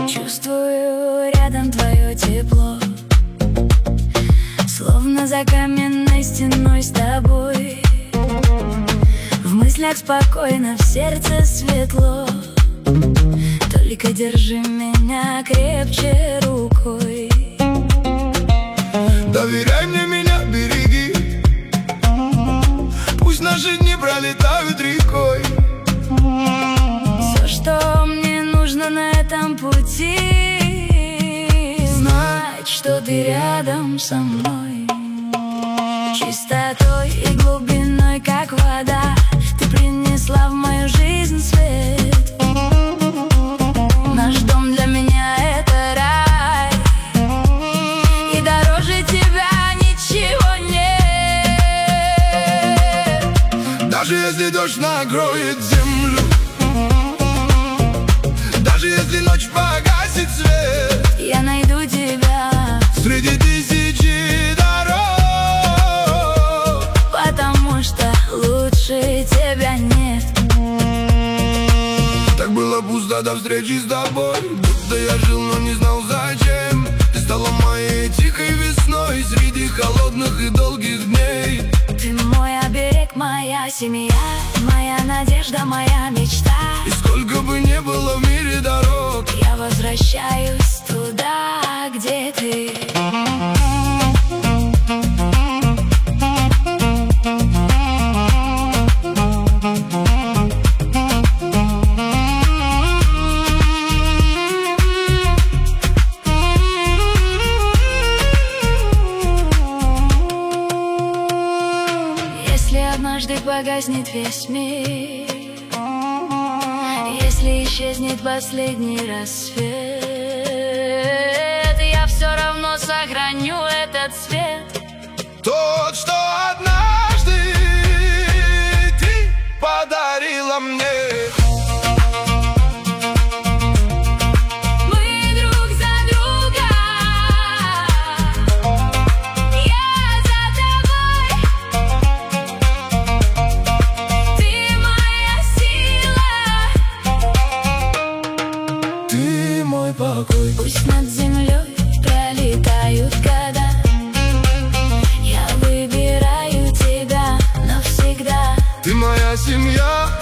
Чувствую рядом твое тепло, словно за каменной стеной с тобой. В мыслях спокойно, в сердце светло. Только держи меня крепче рукой. Доверяй мне, меня береги. Пусть наши дни пролетают рекой. Все, что мне нужно на этом пути, знать, что ты рядом со мной. Чистотой и глубиной, как вода, ты принесла в мою жизнь свет. Наш дом для меня — это рай, и дороже тебя ничего нет. Даже если дождь накроет землю, даже если ночь погасит свет, я найду тебя среди тысячи дорог, потому что лучше тебя нет. Так было пусто до встречи с тобой, будто я жил, но не знал зачем. Ты стала моей тихой весной среди холодных и долгих дней. Ты мой оберег, моя семья, моя надежда, моя мечта. И сколько бы ни было в мире дорог, я возвращаюсь туда, где ты. Если однажды погаснет весь мир, если исчезнет последний рассвет, я все равно сохраню этот свет. тот, что однажды ты подарила мне. Покой. Пусть над землей пролетают года, я выбираю тебя навсегда. Ты моя семья.